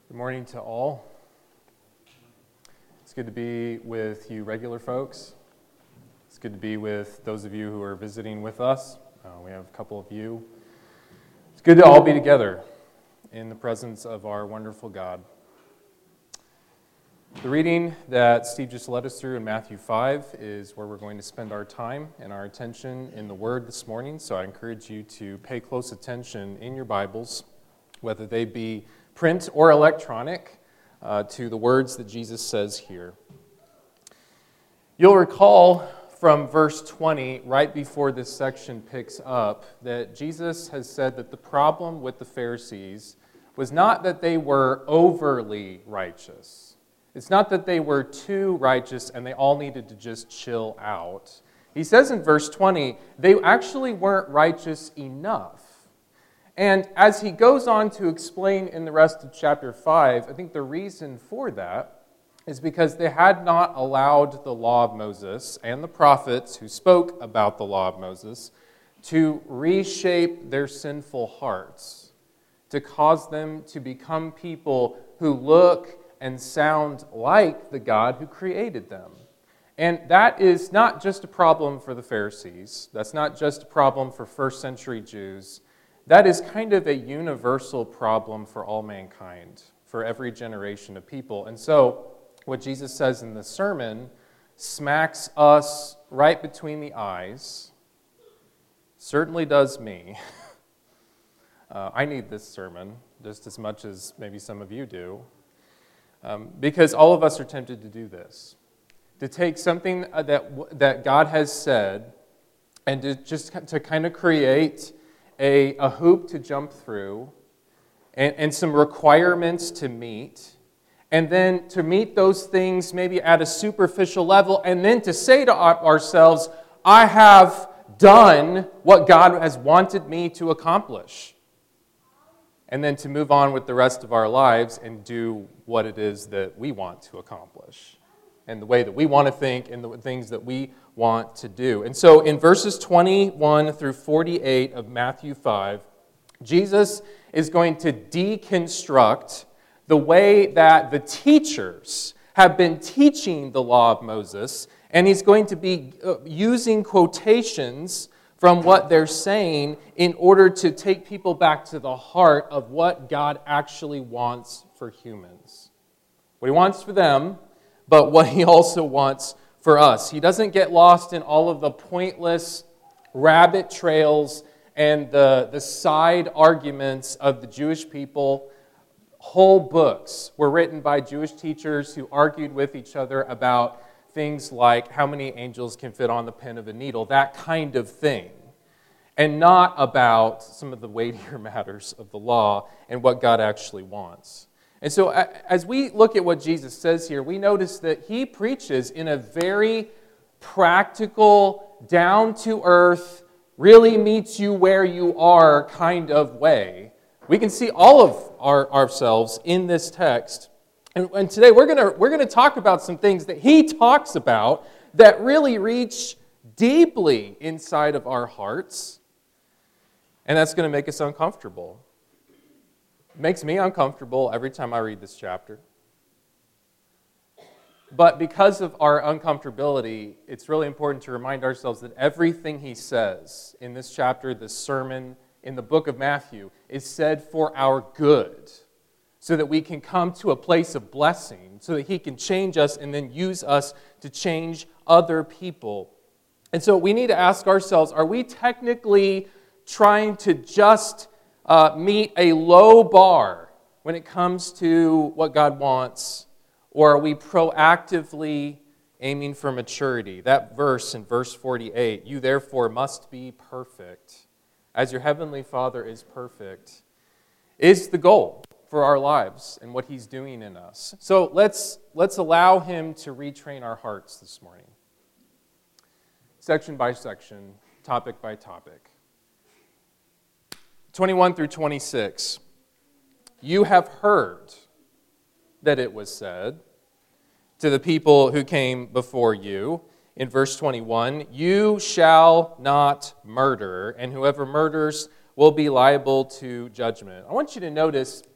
Good morning to all. It's good to be with you regular folks. It's good to be with those of you who are visiting with us. We have a couple of you. It's good to all be together in the presence of our wonderful God. The reading that Steve just led us through in Matthew 5 is where we're going to spend our time and our attention in the Word this morning. So I encourage you to pay close attention in your Bibles, whether they be print or electronic, to the words that Jesus says here. You'll recall from verse 20, right before this section picks up, that Jesus has said that the problem with the Pharisees was not that they were overly righteous. It's not that they were too righteous and they all needed to just chill out. He says in verse 20, they actually weren't righteous enough. And as he goes on to explain in the rest of chapter 5, I think the reason for that is because they had not allowed the law of Moses and the prophets who spoke about the law of Moses to reshape their sinful hearts, to cause them to become people who look and sound like the God who created them. And that is not just a problem for the Pharisees. That's not just a problem for first century Jews. That is kind of a universal problem for all mankind, for every generation of people. And so, what Jesus says in the sermon smacks us right between the eyes. Certainly does me. I need this sermon just as much as maybe some of you do. Because all of us are tempted to do this. To take something that God has said and to kind of create a hoop to jump through, and some requirements to meet, and then to meet those things maybe at a superficial level, and then to say to ourselves, I have done what God has wanted me to accomplish. And then to move on with the rest of our lives and do what it is that we want to accomplish, and the way that we want to think, and the things that we want to do. And so in verses 21 through 48 of Matthew 5, Jesus is going to deconstruct the way that the teachers have been teaching the law of Moses, and he's going to be using quotations from what they're saying in order to take people back to the heart of what God actually wants for humans. What he wants for them, but what he also wants for us. He doesn't get lost in all of the pointless rabbit trails and the side arguments of the Jewish people. Whole books were written by Jewish teachers who argued with each other about things like how many angels can fit on the pin of a needle, that kind of thing, and not about some of the weightier matters of the law and what God actually wants. And so as we look at what Jesus says here, we notice that he preaches in a very practical, down-to-earth, really meets you where you are kind of way. We can see all of ourselves in this text. And today we're going to talk about some things that he talks about that really reach deeply inside of our hearts. And that's going to make us uncomfortable. It makes me uncomfortable every time I read this chapter. But because of our uncomfortability, it's really important to remind ourselves that everything he says in this chapter, this sermon, in the book of Matthew, is said for our good, so that we can come to a place of blessing, so that he can change us and then use us to change other people. And so we need to ask ourselves, are we technically trying to just meet a low bar when it comes to what God wants, or are we proactively aiming for maturity? That verse in verse 48, you therefore must be perfect, as your heavenly Father is perfect, is the goal for our lives and what he's doing in us. So let's allow him to retrain our hearts this morning. Section by section, topic by topic. 21 through 26. You have heard that it was said to the people who came before you. In verse 21, you shall not murder, and whoever murders will be liable to judgment. I want you to notice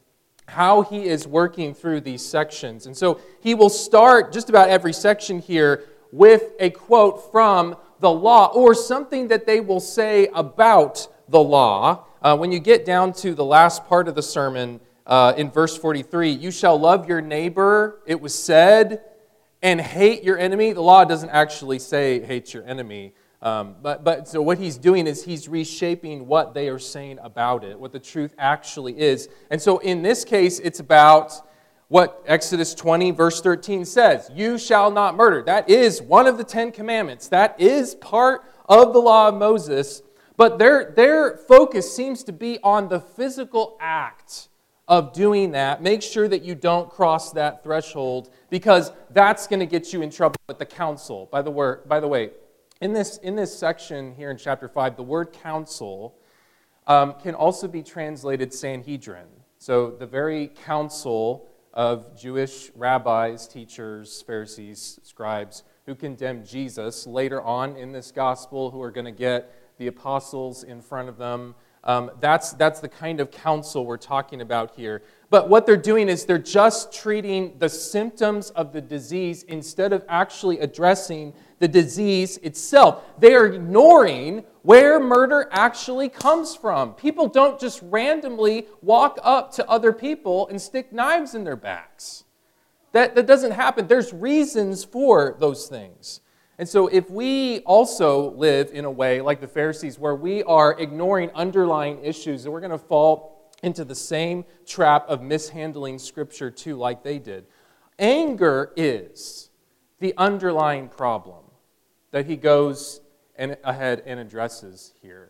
how he is working through these sections. And so he will start just about every section here with a quote from the law or something that they will say about the law. When you get down to the last part of the sermon in verse 43, you shall love your neighbor, it was said, and hate your enemy. The law doesn't actually say hate your enemy. But so what he's doing is he's reshaping what they are saying about it, what the truth actually is. And so in this case, it's about what Exodus 20, verse 13 says. You shall not murder. That is one of the 10 commandments. That is part of the law of Moses. But their focus seems to be on the physical act of doing that. Make sure that you don't cross that threshold, because that's going to get you in trouble with the council. By the way, in this section here in chapter 5, the word council can also be translated Sanhedrin. So the very council of Jewish rabbis, teachers, Pharisees, scribes who condemned Jesus later on in this gospel, who are going to get the apostles in front of them. That's the kind of counsel we're talking about here. But what they're doing is they're just treating the symptoms of the disease instead of actually addressing the disease itself. They are ignoring where murder actually comes from. People don't just randomly walk up to other people and stick knives in their backs. That doesn't happen. There's reasons for those things. And so if we also live in a way like the Pharisees, where we are ignoring underlying issues, then we're going to fall into the same trap of mishandling Scripture too, like they did. Anger is the underlying problem that he goes ahead and addresses here.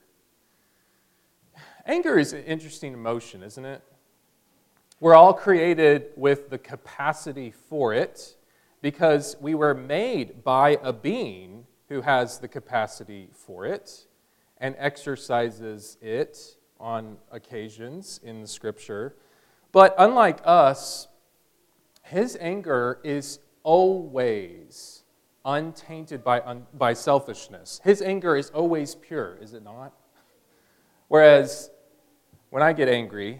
Anger is an interesting emotion, isn't it? We're all created with the capacity for it, because we were made by a being who has the capacity for it and exercises it on occasions in the Scripture. But unlike us, his anger is always untainted by selfishness. His anger is always pure, is it not? Whereas when I get angry,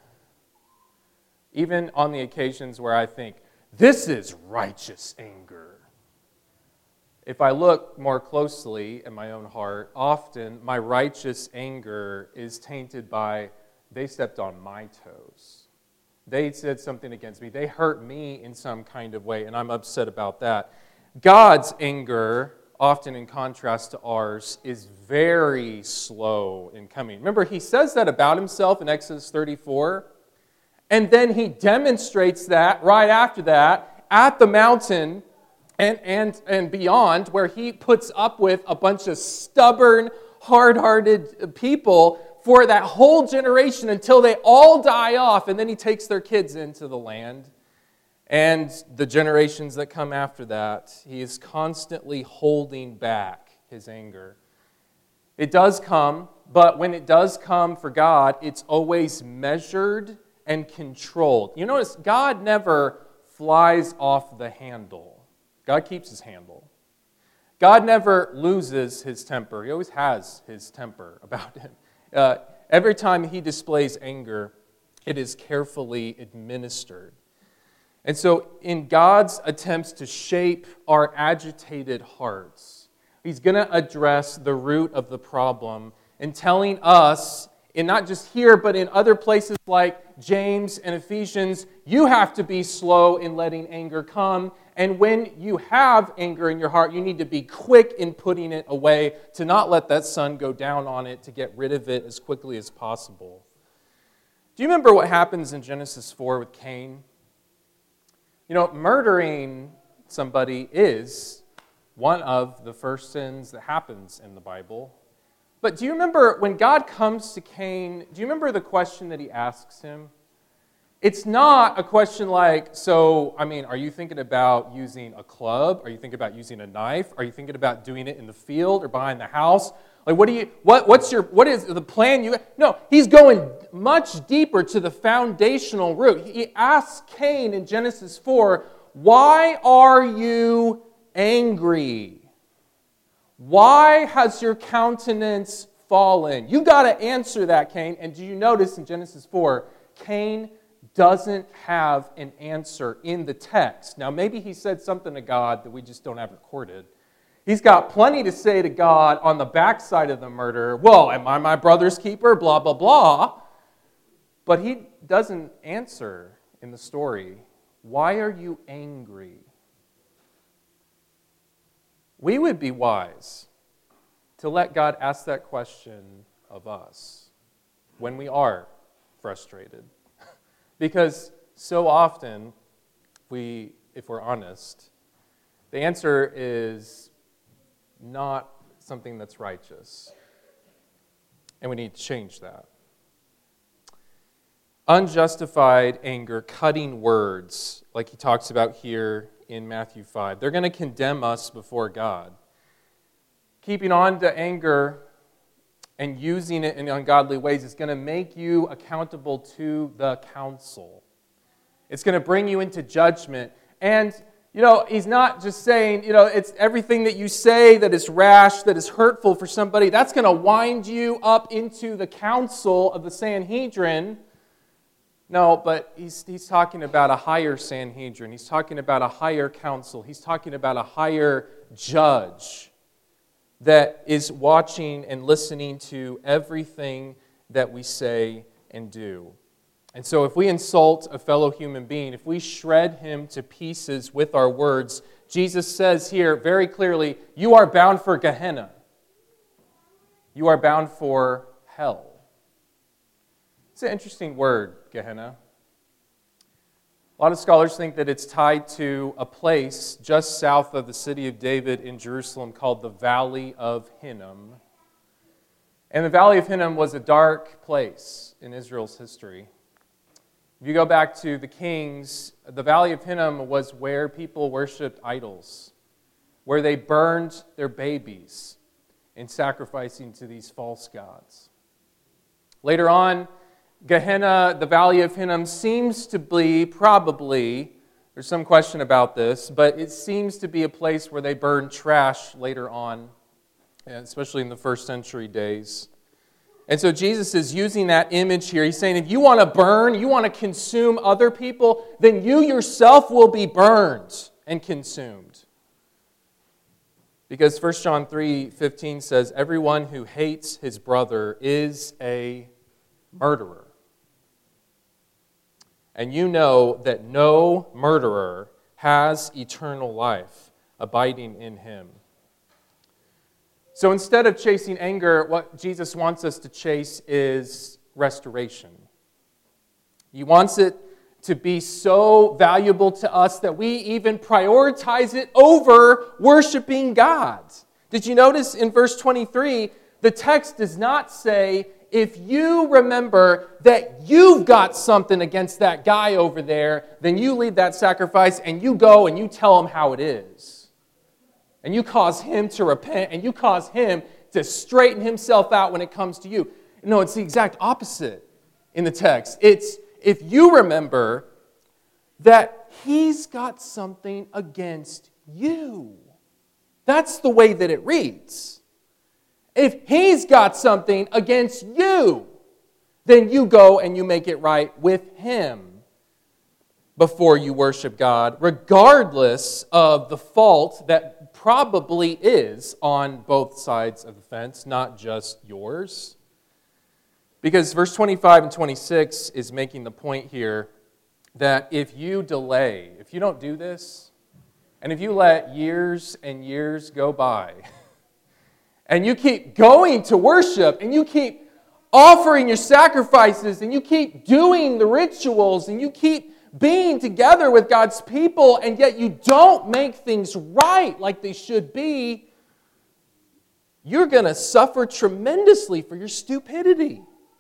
even on the occasions where I think, this is righteous anger, if I look more closely at my own heart, often my righteous anger is tainted by, they stepped on my toes. They said something against me. They hurt me in some kind of way, and I'm upset about that. God's anger, often in contrast to ours, is very slow in coming. Remember, he says that about himself in Exodus 34. And then he demonstrates that right after that at the mountain and beyond, where he puts up with a bunch of stubborn, hard-hearted people for that whole generation until they all die off. And then he takes their kids into the land. And the generations that come after that, he is constantly holding back his anger. It does come, but when it does come for God, it's always measured and controlled. You notice God never flies off the handle. God keeps his handle. God never loses his temper. He always has his temper about him. Every time he displays anger, it is carefully administered. And so in God's attempts to shape our agitated hearts, he's going to address the root of the problem and telling us, and not just here, but in other places like James and Ephesians, you have to be slow in letting anger come. And when you have anger in your heart, you need to be quick in putting it away, to not let that sun go down on it, to get rid of it as quickly as possible. Do you remember what happens in Genesis 4 with Cain? You know, murdering somebody is one of the first sins that happens in the Bible. But do you remember when God comes to Cain, do you remember the question that he asks him? It's not a question like, are you thinking about using a club? Are you thinking about using a knife? Are you thinking about doing it in the field or behind the house? Like, what is the plan? No, he's going much deeper to the foundational root. He asks Cain in Genesis 4, why are you angry? Why has your countenance fallen? You got to answer that, Cain. And do you notice in Genesis 4, Cain doesn't have an answer in the text. Now, maybe he said something to God that we just don't have recorded. He's got plenty to say to God on the backside of the murder. Well, am I my brother's keeper? Blah, blah, blah. But he doesn't answer in the story. Why are you angry? We would be wise to let God ask that question of us when we are frustrated. Because so often, if we're honest, the answer is not something that's righteous. And we need to change that. Unjustified anger, cutting words, like he talks about here in Matthew 5, they're going to condemn us before God. Keeping on to anger and using it in ungodly ways is going to make you accountable to the council. It's going to bring you into judgment. And, he's not just saying, it's everything that you say that is rash, that is hurtful for somebody, that's going to wind you up into the council of the Sanhedrin. No, but he's talking about a higher Sanhedrin. He's talking about a higher council. He's talking about a higher judge that is watching and listening to everything that we say and do. And so if we insult a fellow human being, if we shred him to pieces with our words, Jesus says here very clearly, you are bound for Gehenna. You are bound for hell. It's an interesting word, Gehenna. A lot of scholars think that it's tied to a place just south of the city of David in Jerusalem called the Valley of Hinnom. And the Valley of Hinnom was a dark place in Israel's history. If you go back to the Kings, the Valley of Hinnom was where people worshipped idols, where they burned their babies in sacrificing to these false gods. Later on, Gehenna, the Valley of Hinnom, seems to be probably, there's some question about this, but it seems to be a place where they burned trash later on, especially in the first century days. And so Jesus is using that image here. He's saying if you want to burn, you want to consume other people, then you yourself will be burned and consumed. Because 1 John 3:15 says, everyone who hates his brother is a murderer. And you know that no murderer has eternal life abiding in him. So instead of chasing anger, what Jesus wants us to chase is restoration. He wants it to be so valuable to us that we even prioritize it over worshiping God. Did you notice in verse 23, the text does not say, if you remember that you've got something against that guy over there, then you lead that sacrifice and you go and you tell him how it is. And you cause him to repent and you cause him to straighten himself out when it comes to you. No, it's the exact opposite in the text. It's if you remember that he's got something against you. That's the way that it reads. If he's got something against you, then you go and you make it right with him before you worship God, regardless of the fault that probably is on both sides of the fence, not just yours. Because verse 25 and 26 is making the point here that if you delay, if you don't do this, and if you let years and years go by, and you keep going to worship, and you keep offering your sacrifices, and you keep doing the rituals, and you keep being together with God's people, and yet you don't make things right like they should be, you're going to suffer tremendously for your stupidity.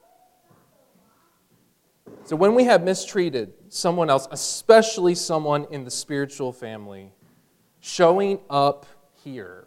So when we have mistreated someone else, especially someone in the spiritual family, showing up here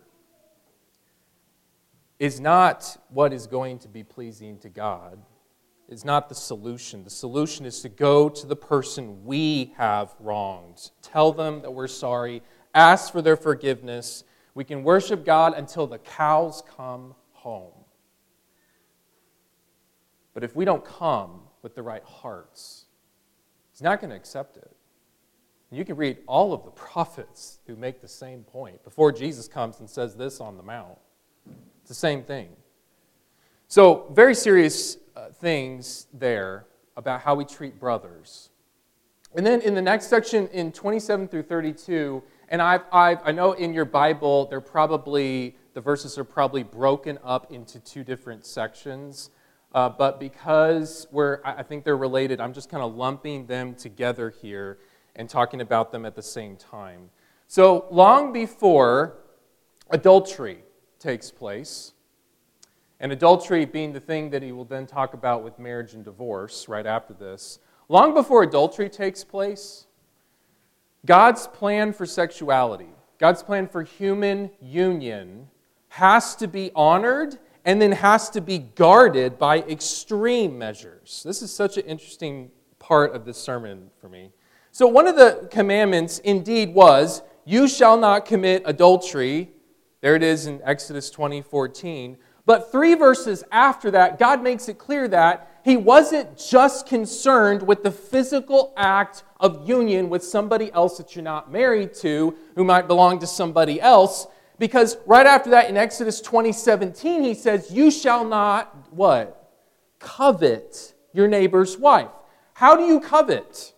is not what is going to be pleasing to God. It's not the solution. The solution is to go to the person we have wronged. Tell them that we're sorry. Ask for their forgiveness. We can worship God until the cows come home. But if we don't come with the right hearts, He's not going to accept it. You can read all of the prophets who make the same point before Jesus comes and says this on the Mount. It's the same thing. So, very serious things there about how we treat brothers. And then in the next section, in 27 through 32, and I know in your Bible, the verses are probably broken up into two different sections. But because I think they're related, I'm just kind of lumping them together here and talking about them at the same time. So long before adultery takes place, and adultery being the thing that he will then talk about with marriage and divorce right after this, long before adultery takes place, God's plan for sexuality, God's plan for human union has to be honored and then has to be guarded by extreme measures. This is such an interesting part of this sermon for me. So one of the commandments indeed was, you shall not commit adultery. There it is in Exodus 20:14. But 3 verses after that, God makes it clear that he wasn't just concerned with the physical act of union with somebody else that you're not married to, who might belong to somebody else. Because right after that in Exodus 20:17, he says, you shall not, what? Covet your neighbor's wife. How do you covet?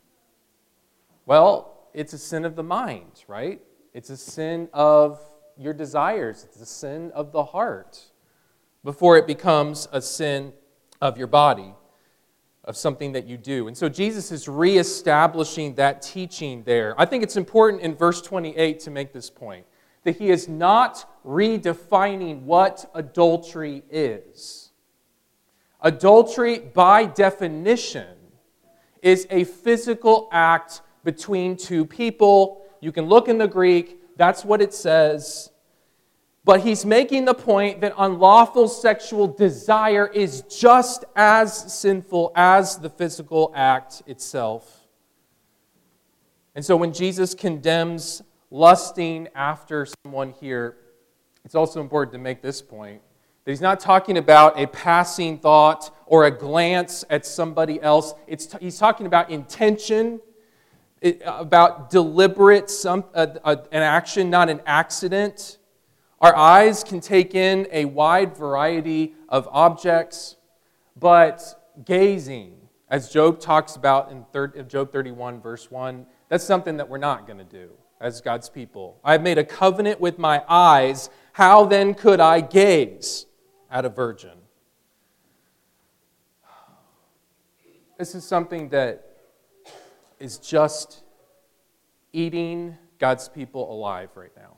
Well, it's a sin of the mind, right? It's a sin of your desires. It's a sin of the heart before it becomes a sin of your body, of something that you do. And so Jesus is reestablishing that teaching there. I think it's important in verse 28 to make this point, that he is not redefining what adultery is. Adultery, by definition, is a physical act between two people. You can look in the Greek, that's what it says. But he's making the point that unlawful sexual desire is just as sinful as the physical act itself. And so when Jesus condemns lusting after someone here, it's also important to make this point, that he's not talking about a passing thought or a glance at somebody else. He's talking about intention, about deliberate an action, not an accident. Our eyes can take in a wide variety of objects, but gazing, as Job talks about in Job 31, verse 1, that's something that we're not going to do as God's people. I have made a covenant with my eyes. How then could I gaze at a virgin? This is something that is just eating God's people alive right now.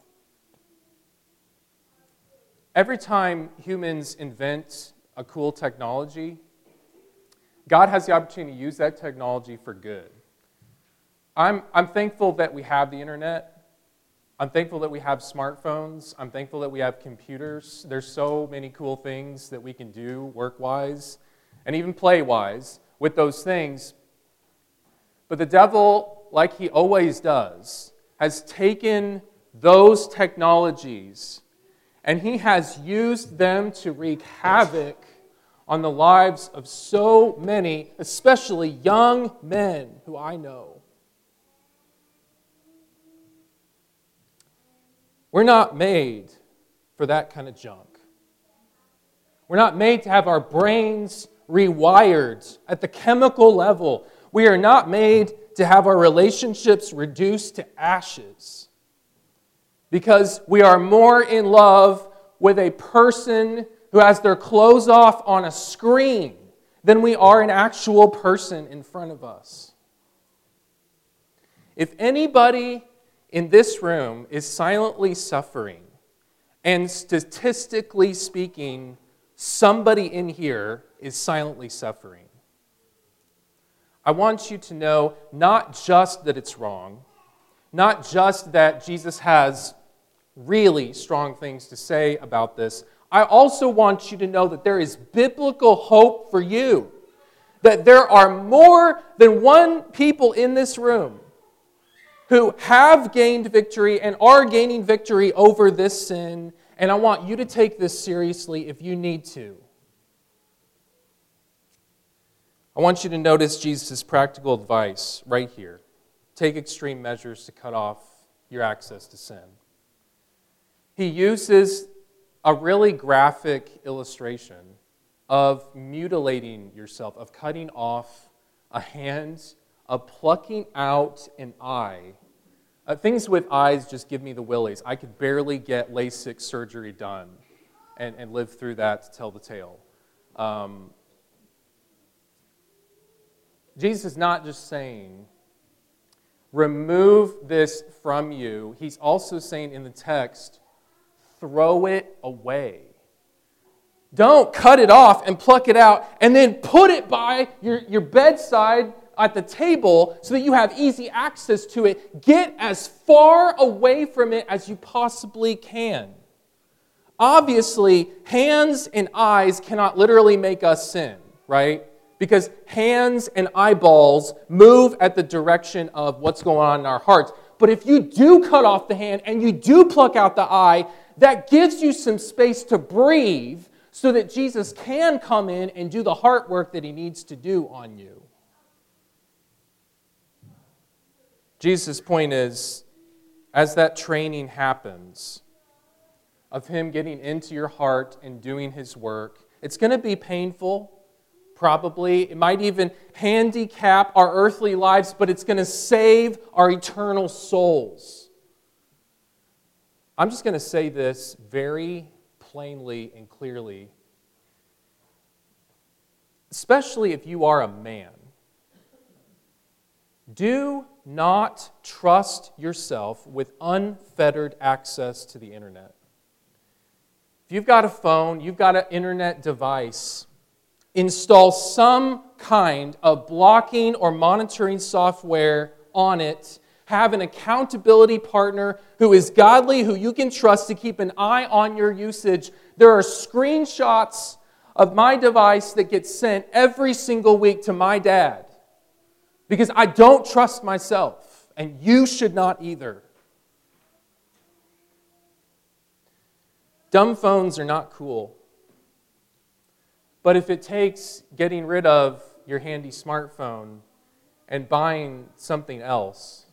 Every time humans invent a cool technology, God has the opportunity to use that technology for good. I'm thankful that we have the internet. I'm thankful that we have smartphones. I'm thankful that we have computers. There's so many cool things that we can do work-wise and even play-wise with those things. But the devil, like he always does, has taken those technologies and he has used them to wreak havoc on the lives of so many, especially young men who I know. We're not made for that kind of junk. We're not made to have our brains rewired at the chemical level. We are not made to have our relationships reduced to ashes. Because we are more in love with a person who has their clothes off on a screen than we are an actual person in front of us. If anybody in this room is silently suffering, and statistically speaking, somebody in here is silently suffering, I want you to know not just that it's wrong, not just that Jesus has really strong things to say about this. I also want you to know that there is biblical hope for you. That there are more than one people in this room who have gained victory and are gaining victory over this sin. And I want you to take this seriously if you need to. I want you to notice Jesus' practical advice right here. Take extreme measures to cut off your access to sin. He uses a really graphic illustration of mutilating yourself, of cutting off a hand, of plucking out an eye. Things with eyes just give me the willies. I could barely get LASIK surgery done and live through that to tell the tale. Jesus is not just saying, remove this from you. He's also saying in the text, throw it away. Don't cut it off and pluck it out and then put it by your bedside at the table so that you have easy access to it. Get as far away from it as you possibly can. Obviously, hands and eyes cannot literally make us sin, right? Because hands and eyeballs move at the direction of what's going on in our hearts. But if you do cut off the hand and you do pluck out the eye, that gives you some space to breathe so that Jesus can come in and do the heart work that He needs to do on you. Jesus' point is, as that training happens, of Him getting into your heart and doing His work, it's going to be painful. Probably. It might even handicap our earthly lives, but it's going to save our eternal souls. I'm just going to say this very plainly and clearly, especially if you are a man. Do not trust yourself with unfettered access to the internet. If you've got a phone, you've got an internet device, install some kind of blocking or monitoring software on it. Have an accountability partner who is godly, who you can trust to keep an eye on your usage. There are screenshots of my device that get sent every single week to my dad because I don't trust myself, and you should not either. Dumb phones are not cool. But if it takes getting rid of your handy smartphone and buying something else,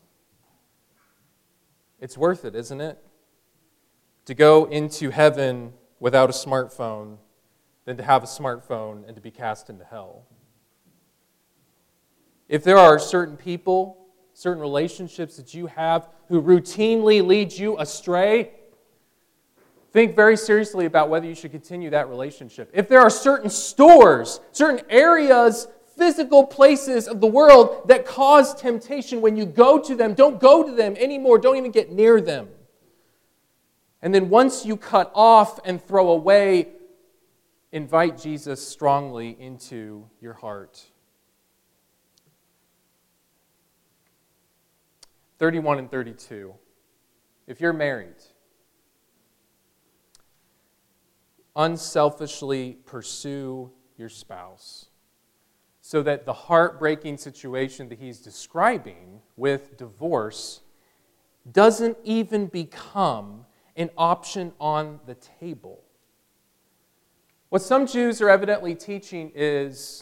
it's worth it, isn't it? To go into heaven without a smartphone than to have a smartphone and to be cast into hell. If there are certain people, certain relationships that you have who routinely lead you astray, think very seriously about whether you should continue that relationship. If there are certain stores, certain areas, physical places of the world that cause temptation, when you go to them, don't go to them anymore. Don't even get near them. And then once you cut off and throw away, invite Jesus strongly into your heart. 31 and 32. If you're married, unselfishly pursue your spouse so that the heartbreaking situation that he's describing with divorce doesn't even become an option on the table. What some Jews are evidently teaching is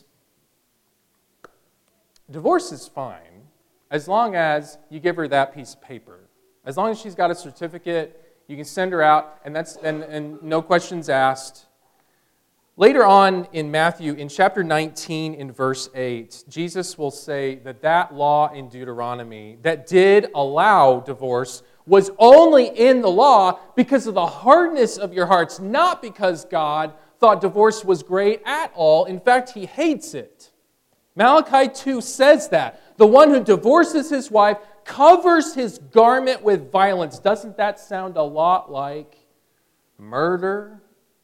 divorce is fine as long as you give her that piece of paper. As long as she's got a certificate, you can send her out, and no questions asked. Later on in Matthew, in chapter 19, in verse 8, Jesus will say that law in Deuteronomy that did allow divorce was only in the law because of the hardness of your hearts, not because God thought divorce was great at all. In fact, He hates it. Malachi 2 says that. The one who divorces his wife covers his garment with violence. Doesn't that sound a lot like murder?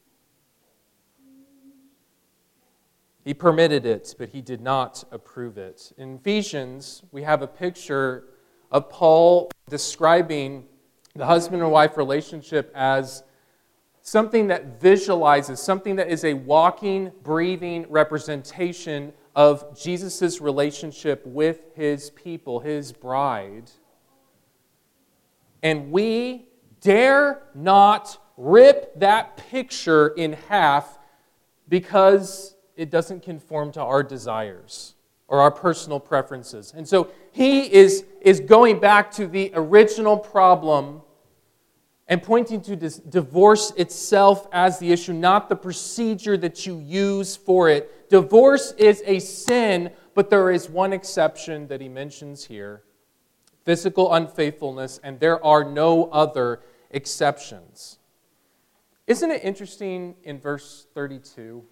He permitted it, but He did not approve it. In Ephesians, we have a picture of Paul describing the husband and wife relationship as something that visualizes, something that is a walking, breathing representation of Jesus' relationship with His people, His bride. And we dare not rip that picture in half because it doesn't conform to our desires or our personal preferences. And so he is going back to the original problem and pointing to divorce itself as the issue, not the procedure that you use for it. Divorce is a sin, but there is one exception that he mentions here: physical unfaithfulness, and there are no other exceptions. Isn't it interesting in verse 32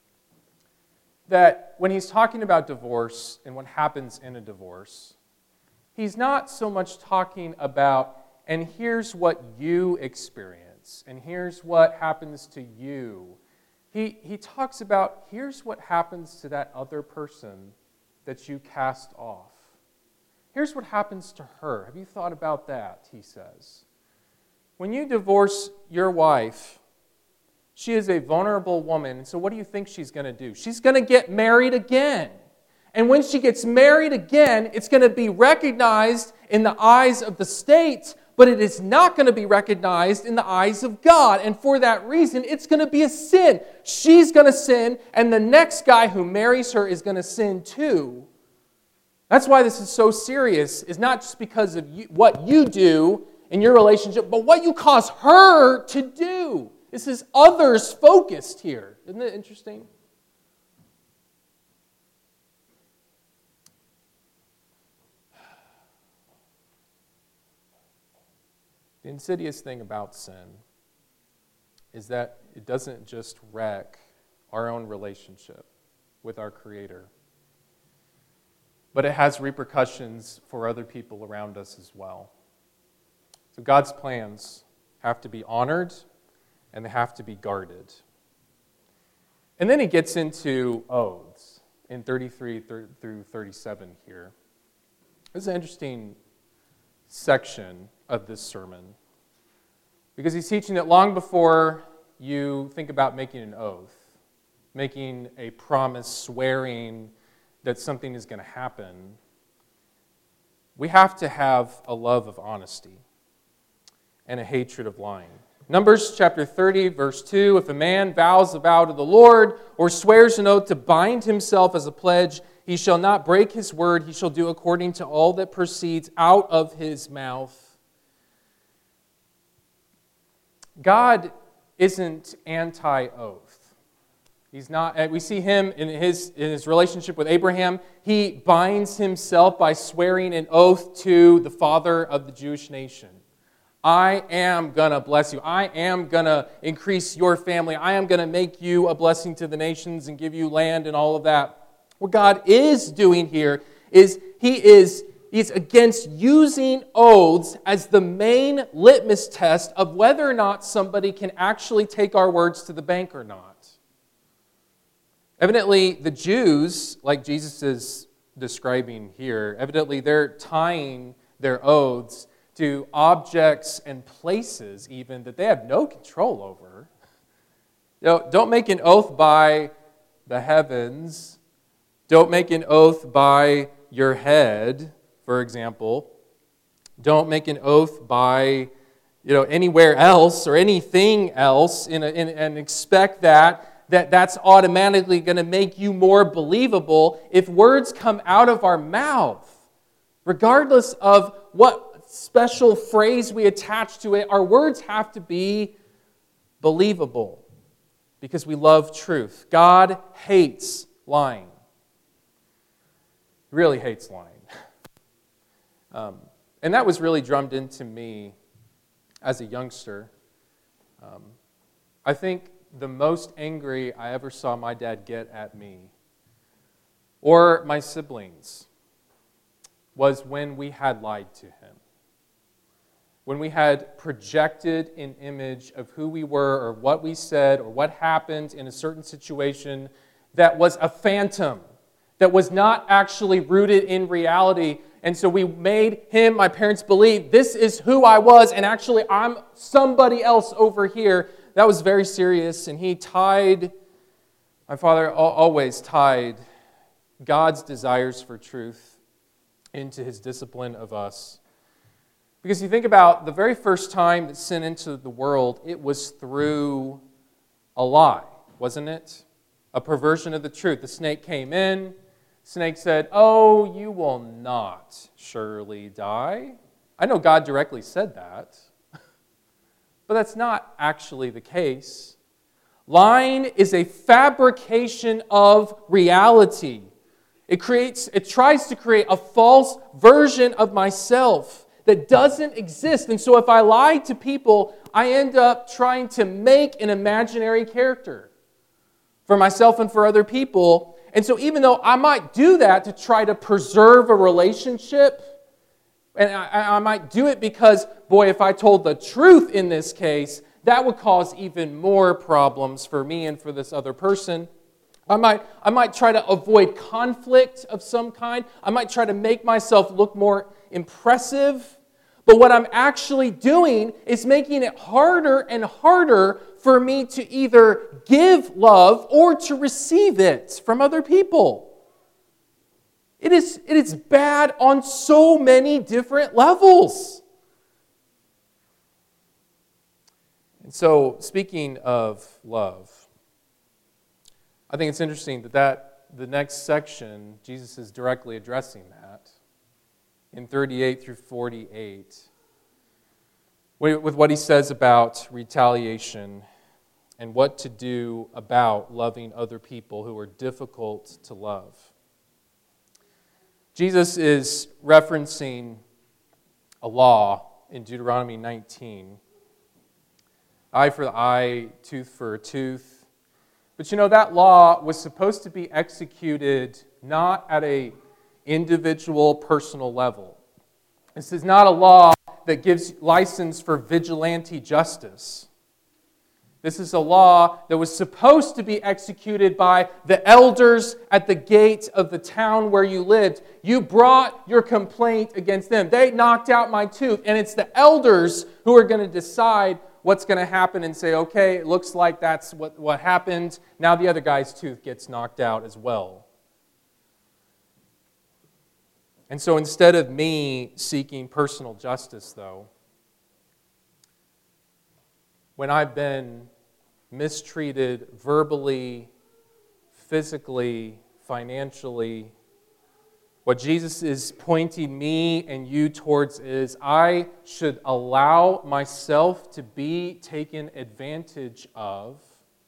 that when he's talking about divorce and what happens in a divorce, he's not so much talking about, and here's what you experience, and here's what happens to you. He talks about, here's what happens to that other person that you cast off. Here's what happens to her. Have you thought about that, he says. When you divorce your wife, she is a vulnerable woman, and so what do you think she's going to do? She's going to get married again. And when she gets married again, it's going to be recognized in the eyes of the state, but it is not going to be recognized in the eyes of God. And for that reason, it's going to be a sin. She's going to sin, and the next guy who marries her is going to sin too. That's why this is so serious, is not just because of what you do in your relationship, but what you cause her to do. This is others focused here. Isn't it interesting? The insidious thing about sin is that it doesn't just wreck our own relationship with our Creator, but it has repercussions for other people around us as well. So God's plans have to be honored and they have to be guarded. And then he gets into oaths in 33 through 37 here. This is an interesting section of this sermon because he's teaching that long before you think about making an oath, making a promise, swearing that something is going to happen, we have to have a love of honesty and a hatred of lying. Numbers chapter 30, verse 2, if a man vows a vow to the Lord or swears an oath to bind himself as a pledge, he shall not break his word. He shall do according to all that proceeds out of his mouth. God isn't anti-oath. He's not. We see him in his relationship with Abraham. He binds himself by swearing an oath to the father of the Jewish nation. I am going to bless you. I am going to increase your family. I am going to make you a blessing to the nations and give you land and all of that. What God is doing here is He's against using oaths as the main litmus test of whether or not somebody can actually take our words to the bank or not. Evidently, the Jews, like Jesus is describing here, evidently they're tying their oaths to objects and places even that they have no control over. Don't make an oath by the heavens. Don't make an oath by your head, for example. Don't make an oath by anywhere else or anything else and expect that's automatically going to make you more believable. If words come out of our mouth, regardless of what special phrase we attach to it, our words have to be believable because we love truth. God hates lying. He really hates lying. And that was really drummed into me as a youngster. I think the most angry I ever saw my dad get at me or my siblings was when we had lied to him. When we had projected an image of who we were or what we said or what happened in a certain situation that was a phantom, that was not actually rooted in reality. And so we made him, my parents, believe this is who I was, and actually I'm somebody else over here. That was very serious, and my father always tied God's desires for truth into his discipline of us. Because you think about the very first time that sin entered the world, it was through a lie, wasn't it? a perversion of the truth. The snake came in. Snake said, "Oh, you will not surely die." I know God directly said that, but that's not actually the case. Lying is a fabrication of reality. It tries to create a false version of myself that doesn't exist. And so if I lie to people, I end up trying to make an imaginary character for myself and for other people. And so even though I might do that to try to preserve a relationship, and I might do it because, boy, if I told the truth in this case, that would cause even more problems for me and for this other person. I might try to avoid conflict of some kind. I might try to make myself look more impressive. But what I'm actually doing is making it harder and harder for me to either give love or to receive it from other people. It is bad on so many different levels. And so, speaking of love, I think it's interesting that the next section, Jesus is directly addressing that in 38 through 48, with what he says about retaliation and what to do about loving other people who are difficult to love. Jesus is referencing a law in Deuteronomy 19. Eye for the eye, tooth for a tooth. But you know, that law was supposed to be executed not at an individual, personal level. This is not a law that gives license for vigilante justice. This is a law that was supposed to be executed by the elders at the gate of the town where you lived. You brought your complaint against them. They knocked out my tooth, and it's the elders who are going to decide what's going to happen and say, okay, it looks like that's what happened. Now the other guy's tooth gets knocked out as well. And so instead of me seeking personal justice, though, when I've been mistreated verbally, physically, financially, what Jesus is pointing me and you towards is I should allow myself to be taken advantage of,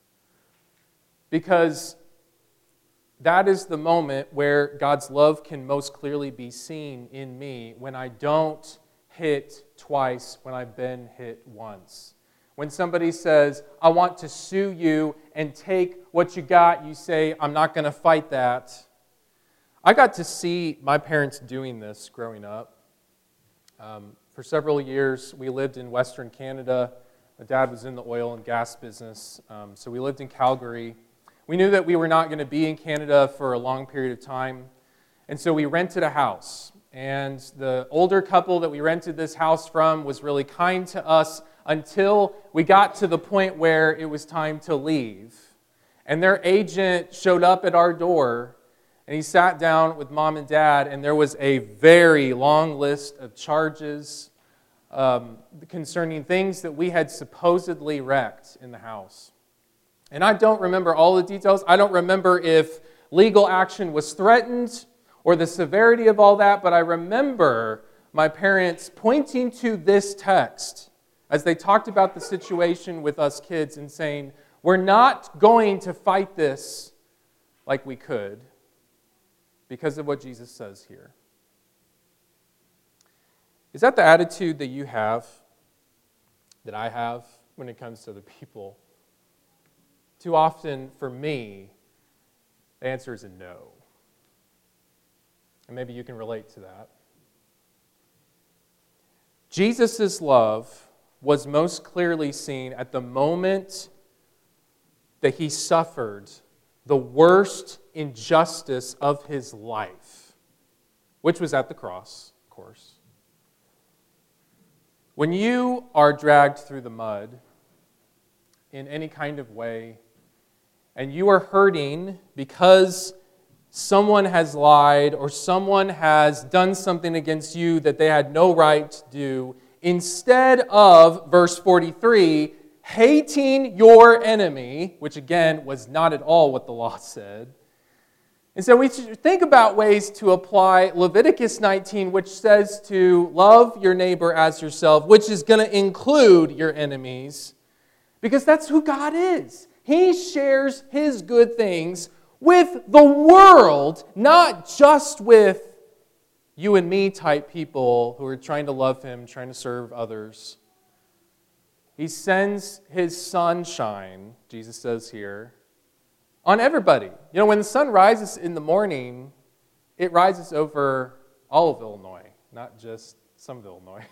because that is the moment where God's love can most clearly be seen in me, when I don't hit twice when I've been hit once. When somebody says, I want to sue you and take what you got, you say, I'm not going to fight that. I got to see my parents doing this growing up. For several years, we lived in Western Canada. My dad was in the oil and gas business, so we lived in Calgary. We knew that we were not going to be in Canada for a long period of time, and so we rented a house. And the older couple that we rented this house from was really kind to us until we got to the point where it was time to leave. And their agent showed up at our door, and he sat down with Mom and Dad, and there was a very long list of charges concerning things that we had supposedly wrecked in the house. And I don't remember all the details. I don't remember if legal action was threatened or the severity of all that, but I remember my parents pointing to this text as they talked about the situation with us kids and saying, we're not going to fight this like we could, because of what Jesus says here. Is that the attitude that you have, that I have, when it comes to the people? Too often, for me, the answer is a no. And maybe you can relate to that. Jesus' love was most clearly seen at the moment that he suffered the worst injustice of his life, which was at the cross, of course. When you are dragged through the mud in any kind of way, and you are hurting because someone has lied or someone has done something against you that they had no right to do, instead of, verse 43, hating your enemy, which again was not at all what the law said. And so we should think about ways to apply Leviticus 19, which says to love your neighbor as yourself, which is going to include your enemies, because that's who God is. He shares His good things with the world, not just with you and me type people who are trying to love Him, trying to serve others. He sends His sunshine, Jesus says here, on everybody. You know, when the sun rises in the morning, it rises over all of Illinois, not just some of Illinois.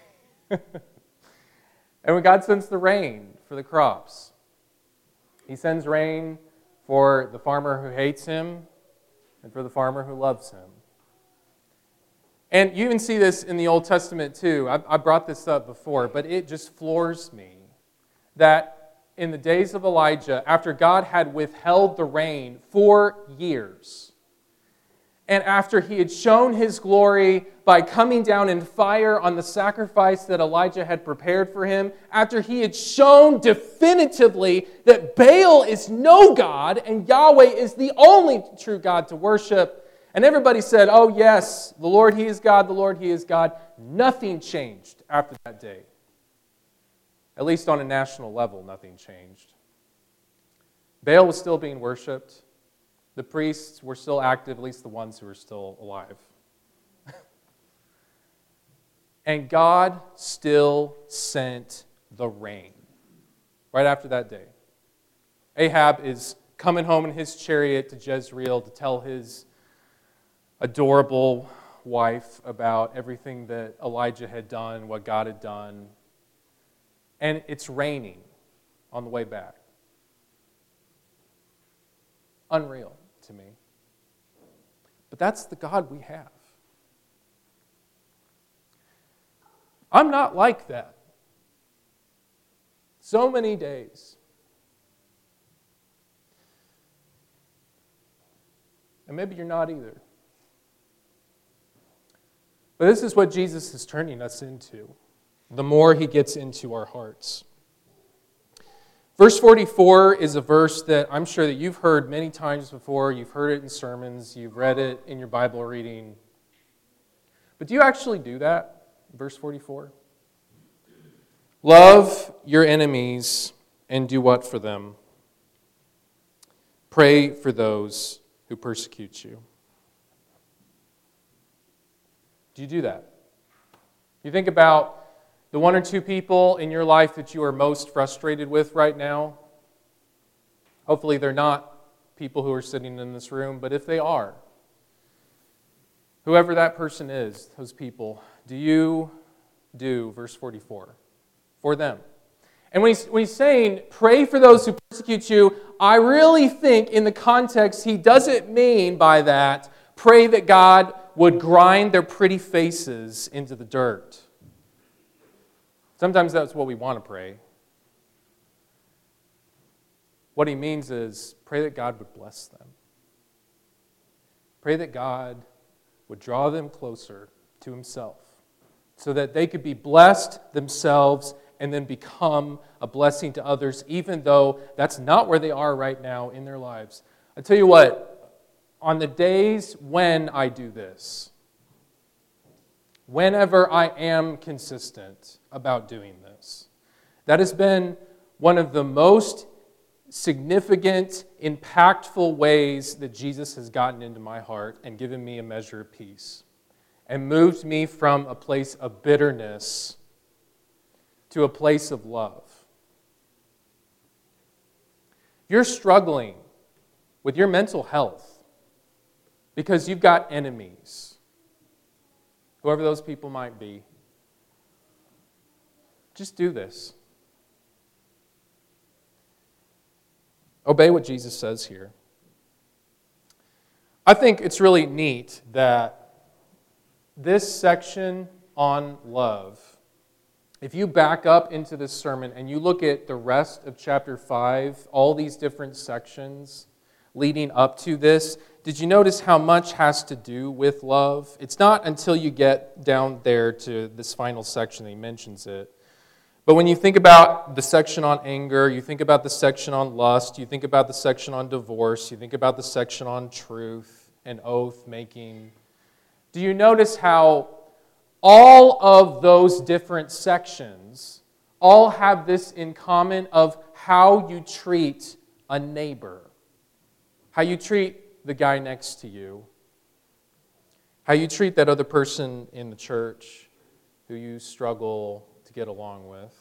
And when God sends the rain for the crops, He sends rain for the farmer who hates Him and for the farmer who loves Him. And you even see this in the Old Testament too. I brought this up before, but it just floors me that in the days of Elijah, after God had withheld the rain for years, and after He had shown His glory by coming down in fire on the sacrifice that Elijah had prepared for him, after He had shown definitively that Baal is no God and Yahweh is the only true God to worship, and everybody said, oh yes, the Lord He is God, the Lord He is God, nothing changed after that day. At least on a national level, nothing changed. Baal was still being worshipped. The priests were still active, at least the ones who were still alive. And God still sent the rain right after that day. Ahab is coming home in his chariot to Jezreel to tell his adorable wife about everything that Elijah had done, what God had done. And it's raining on the way back. Unreal to me. But that's the God we have. I'm not like that. So many days. And maybe you're not either. But this is what Jesus is turning us into, the more He gets into our hearts. Verse 44 is a verse that I'm sure that you've heard many times before. You've heard it in sermons. You've read it in your Bible reading. But do you actually do that? Verse 44. Love your enemies and do what for them? Pray for those who persecute you. Do you do that? You think about the one or two people in your life that you are most frustrated with right now. Hopefully they're not people who are sitting in this room, but if they are, whoever that person is, those people, do you do, verse 44, for them? And when he's saying, pray for those who persecute you, I really think in the context he doesn't mean by that, pray that God would grind their pretty faces into the dirt. Sometimes that's what we want to pray. What he means is pray that God would bless them. Pray that God would draw them closer to Himself so that they could be blessed themselves and then become a blessing to others, even though that's not where they are right now in their lives. I tell you what, on the days when I do this, whenever I am consistent about doing this, that has been one of the most significant, impactful ways that Jesus has gotten into my heart and given me a measure of peace and moved me from a place of bitterness to a place of love. If you're struggling with your mental health because you've got enemies, whoever those people might be, just do this. Obey what Jesus says here. I think it's really neat that this section on love, if you back up into this sermon and you look at the rest of chapter 5, all these different sections leading up to this, did you notice how much has to do with love? It's not until you get down there to this final section that he mentions it. But when you think about the section on anger, you think about the section on lust, you think about the section on divorce, you think about the section on truth and oath making, do you notice how all of those different sections all have this in common of how you treat a neighbor, how you treat the guy next to you, how you treat that other person in the church who you struggle to get along with.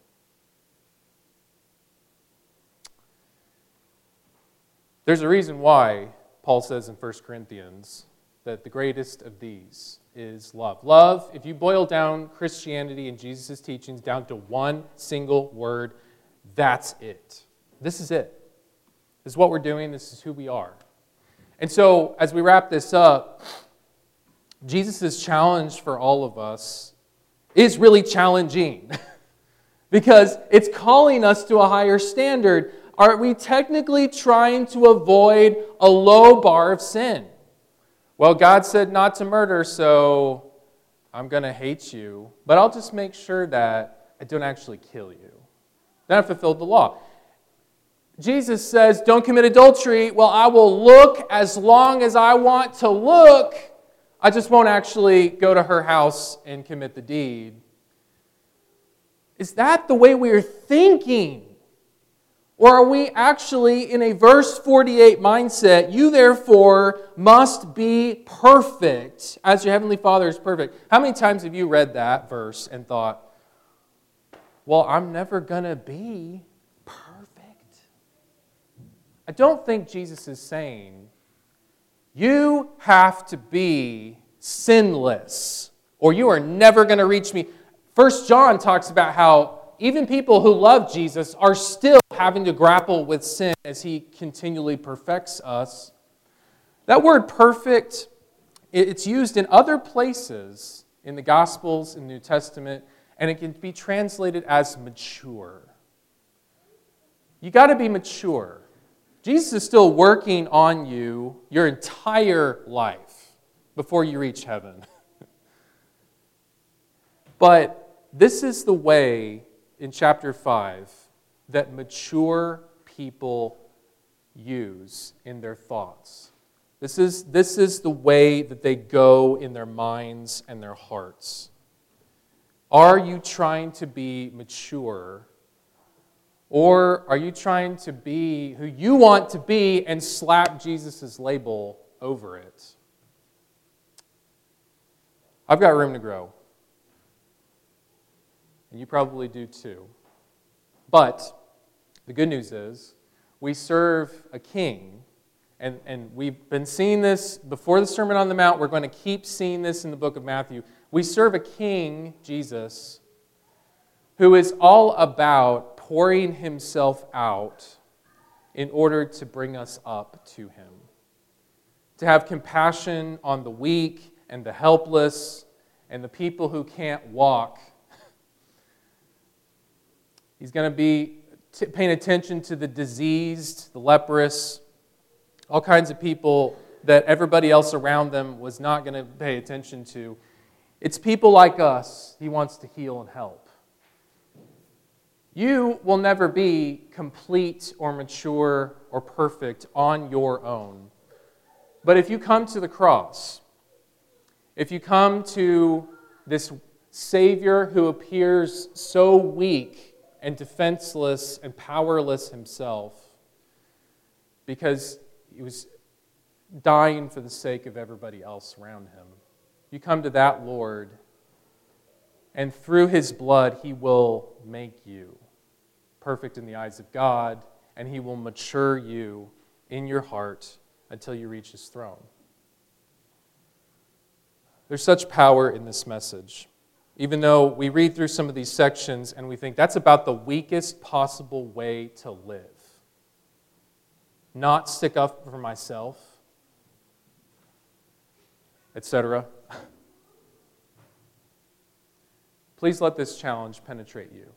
There's a reason why Paul says in 1 Corinthians that the greatest of these is love. Love, if you boil down Christianity and Jesus' teachings down to one single word, that's it. This is it. This is what we're doing. This is who we are. And so, as we wrap this up, Jesus' challenge for all of us is really challenging because it's calling us to a higher standard. Are we technically trying to avoid a low bar of sin? Well, God said not to murder, so I'm going to hate you, but I'll just make sure that I don't actually kill you. Then I fulfilled the law. Jesus says, don't commit adultery. Well, I will look as long as I want to look. I just won't actually go to her house and commit the deed. Is that the way we are thinking? Or are we actually in a verse 48 mindset, you therefore must be perfect as your heavenly Father is perfect? How many times have you read that verse and thought, well, I'm never going to be perfect? I don't think Jesus is saying, you have to be sinless or you are never going to reach me. 1 John talks about how even people who love Jesus are still having to grapple with sin as He continually perfects us. That word perfect, it's used in other places in the Gospels, in the New Testament, and it can be translated as mature. You got to be mature. Jesus is still working on you your entire life before you reach heaven. But this is the way in chapter 5 that mature people use in their thoughts. This is the way that they go in their minds and their hearts. Are you trying to be mature, or are you trying to be who you want to be and slap Jesus' label over it? I've got room to grow. And you probably do too. But the good news is we serve a king, and we've been seeing this before the Sermon on the Mount. We're going to keep seeing this in the book of Matthew. We serve a king, Jesus, who is all about pouring himself out in order to bring us up to him. To have compassion on the weak and the helpless and the people who can't walk. He's going to be paying attention to the diseased, the leprous, all kinds of people that everybody else around them was not going to pay attention to. It's people like us He wants to heal and help. You will never be complete or mature or perfect on your own. But if you come to the cross, if you come to this Savior who appears so weak and defenseless and powerless himself because he was dying for the sake of everybody else around him. You come to that Lord, and through his blood, he will make you perfect in the eyes of God, and he will mature you in your heart until you reach his throne. There's such power in this message. Even though we read through some of these sections and we think that's about the weakest possible way to live. Not stick up for myself, etc. Please let this challenge penetrate you.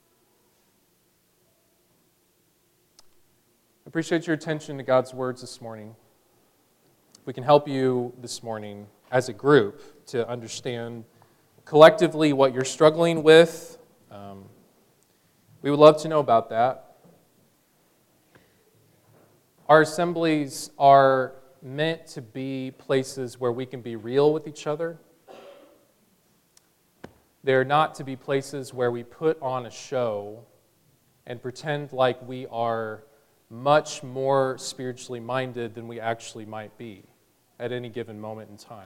I appreciate your attention to God's words this morning. If we can help you this morning as a group to understand collectively what you're struggling with, We would love to know about that. Our assemblies are meant to be places where we can be real with each other. They're not to be places where we put on a show and pretend like we are much more spiritually minded than we actually might be at any given moment in time.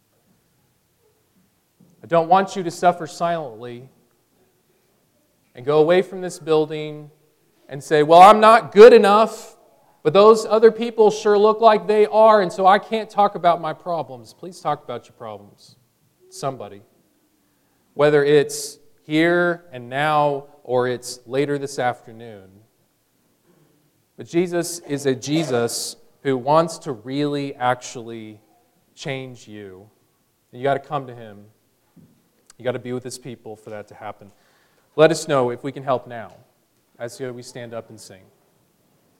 I don't want you to suffer silently and go away from this building and say, well, I'm not good enough, but those other people sure look like they are, and so I can't talk about my problems. Please talk about your problems. Somebody. Whether it's here and now or it's later this afternoon. But Jesus is a Jesus who wants to really actually change you. And you got to come to Him. You got to be with His people for that to happen. Let us know if we can help now as we stand up and sing.